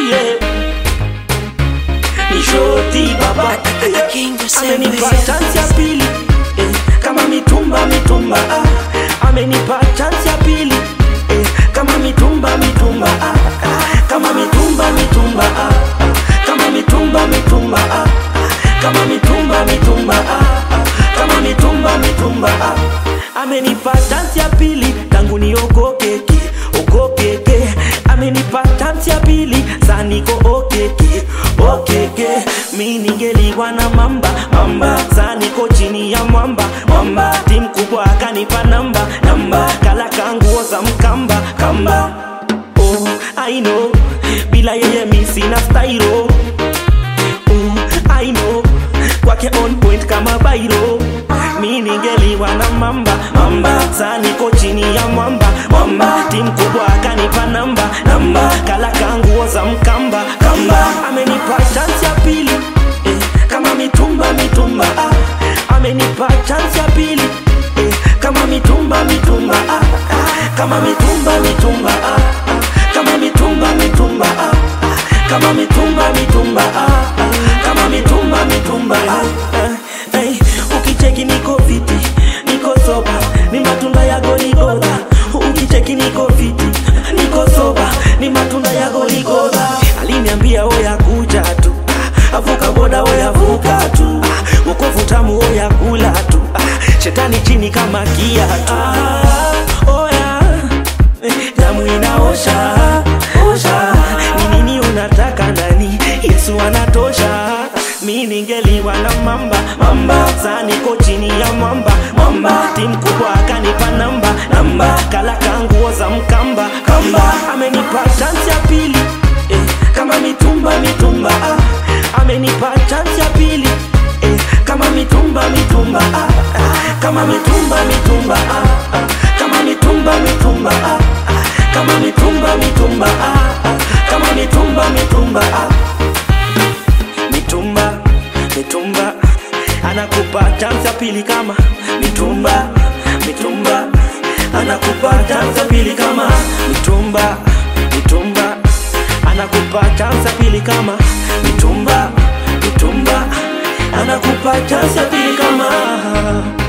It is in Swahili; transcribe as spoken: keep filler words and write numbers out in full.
yeah. Ni shoti baba amenipa chance ya pili eh, kama mitumba mitumba ah. Amenipa chance ya pili eh, kama mitumba mitumba ah. Kama mitumba mitumba ah. Kama mitumba mitumba ah. Kama mitumba mitumba ah. Kama mitumba mitumba ah. Amenipa chance ya pili tangu niogokeke ogokeke. Amenipa chance ya pili sasa niko okeke okeke. Mimi ningeliwa na mamba mamba, sasa niko chini ya mwamba mwamba. Timu kubwa akanipa namba namba, kala kanguo za mkamba kamba. Oh I know, bila yeye mimi sina style. Oh I know, kwake on point kama bairo. Mimi ningeliwa na mamba mamba, sasa niko chini ya mwamba mwamba. Timu kubwa akanipa namba namba, kala kanguo za mkamba kamba. Amenipa chance ya pili eh, kama mitumba mitumba ah. Amenipa chance ya pili eh, kama mitumba mitumba ah. Kama mitumba mitumba ah. Kama mitumba mitumba ah. Kama mitumba mitumba ah. Kama mitumba mitumba ah. Hey, ukicheki niko fiti, niko soba, ni matunda ya Goligoda. Ukicheki niko fiti, niko soba, ni matunda ya Goligoda. Aliniambia oya kuja tu, avuka boda oya vuka tu, wokovu tamu oya kula tu, shetani chini kama kiatu. Ah, oya damu inaosha osha, ni nini unataka ndani? Yesu anatosha. Mimi ningeliwa na mamba mamba, sasa niko chini ya mwamba mwamba. Timu kubwa akanipa namba namba, kala kanguo za mkamba kamba. Amenipa chance ya pili eh, kama mitumba mitumba ah. Amenipa chance ya pili eh, kama mitumba mitumba ah. Kama mitumba mitumba ah. Kama mitumba mitumba ah. Kama mitumba mitumba ah. Kama mitumba mitumba ah. Mitumba mitumba anakupa chance ya pili kama mitumba mitumba. Anakupa chance ya pili kama mitumba mitumba. Anakupa chance ya pili kama mitumba mitumba. Anakupa chance ya pili kama